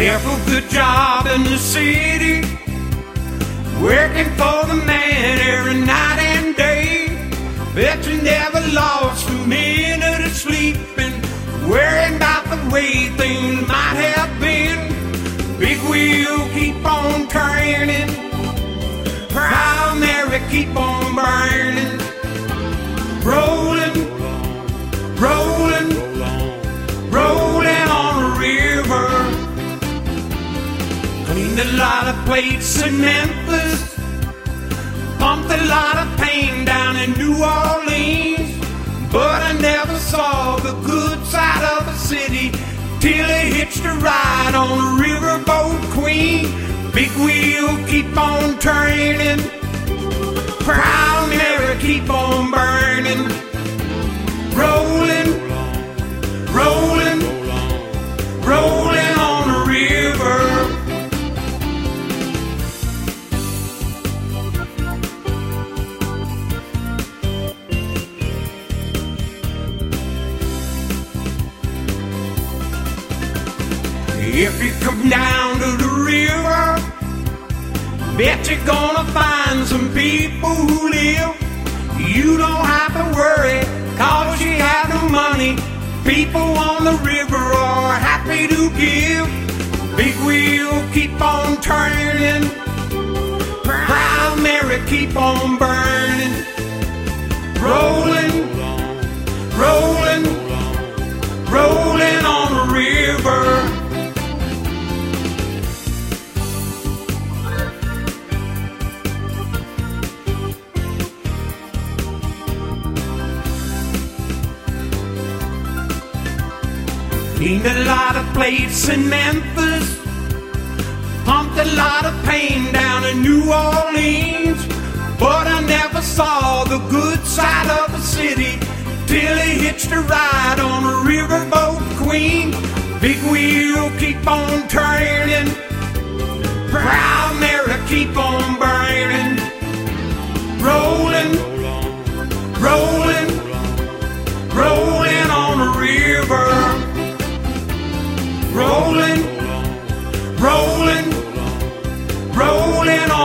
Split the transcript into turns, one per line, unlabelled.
Left a good job in the city, working for the man every night and day. Bet you never lost a minute of sleeping, worrying about the way things might have been. Big wheel keep on turning, Proud Mary keep on burning. Rolling, rolling, rolling on the river. Cleaned a lot of plates in Memphis, pumped a lot of pain down in New Orleans. But I never saw the good side of the city till I hitched a ride on the Riverboat Queen. Big wheel keep on turning, Proud Mary keep on burning. Rolling, rolling, rolling on the river. If you come down to the river, bet you're gonna find some people who live. You don't have to worry, 'cause you have no money. People on the river are happy to give. Big wheel keep on turning, Proud Mary keep on burning. Rolling, rolling, rolling on the river. Cleaned a lot of plates in Memphis, pumped a lot of pain down in New Orleans. But I never saw the good side of the city till he hitched a ride on a Riverboat Queen. Big wheel keep on turning, Proud Mary keep on burning. Rolling, rolling, rolling on the river. Rolling, rolling, rolling on